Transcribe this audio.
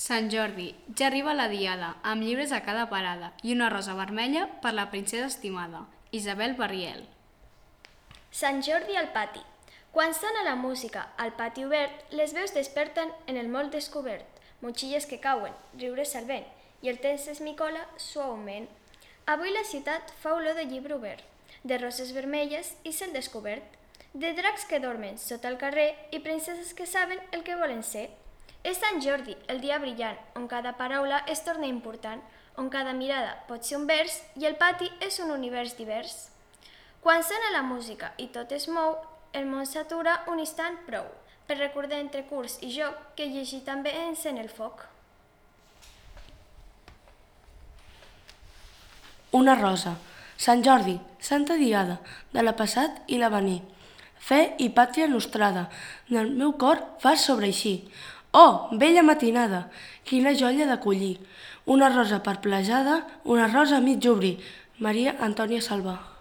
Sant Jordi, ja arriba la diada, amb llibres a cada parada i una rosa vermella per la princesa estimada, Isabel Barriel. Sant Jordi al pati. Quan sona la música al pati obert, les veus desperten en el món descobert, motxilles que cauen, riures al vent, i el temps es micola suaument. Avui la ciutat fa olor de llibre obert, de roses vermelles i cel descobert, de dracs que dormen sota el carrer i princeses que saben el que volen ser. És Sant Jordi, el dia brillant, on cada paraula es torna important, on cada mirada pot ser un vers i el pati és un univers divers. Quan sona la música i tot es mou, el món s'atura un instant prou, per recordar entre curs i joc que llegir també encén el foc. Una rosa. Sant Jordi, santa diada, de la passat i l'avenir. Fe i pàtria nostrada, del meu cor fas sobreeixir. Oh, bella matinada, quina joia de collir. Una rosa perplejada, una rosa a mig obrir. Maria Antònia Salvà.